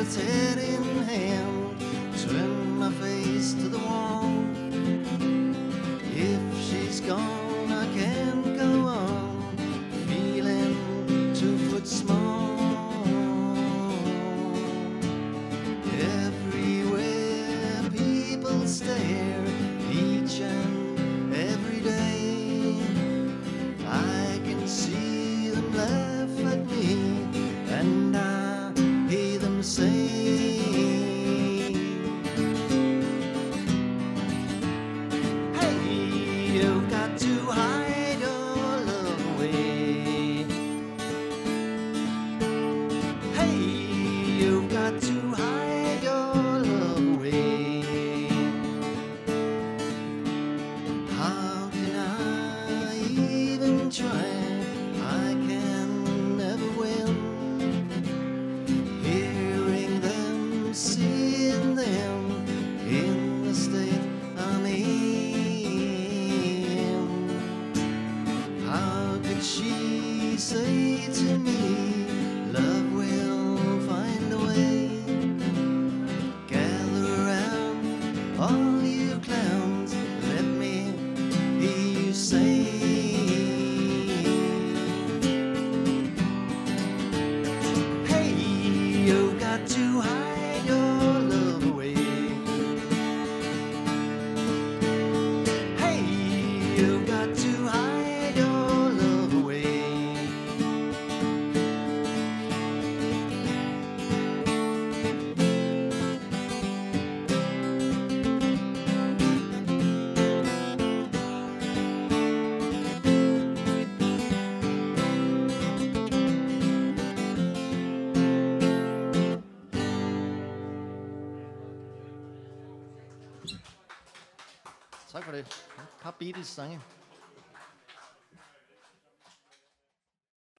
it's head in hand, turn my face to the wall. If she's gone, I can't go on, feeling 2 foot small. Everywhere people stare, each and every day. I can see them laugh at me, and I hear them say, hey, you've got to hide your love away. Hey, you've got to hide your love away. How can I even try? I can never win. Hearing them, seeing them in the state I'm in. How could she say to me, love will find a way? Gather around, all you clowns, let me hear you say, hey, you've got to hide your love away. Hey, you've got to hide your love away. Tak for det. Et par Beatles sange.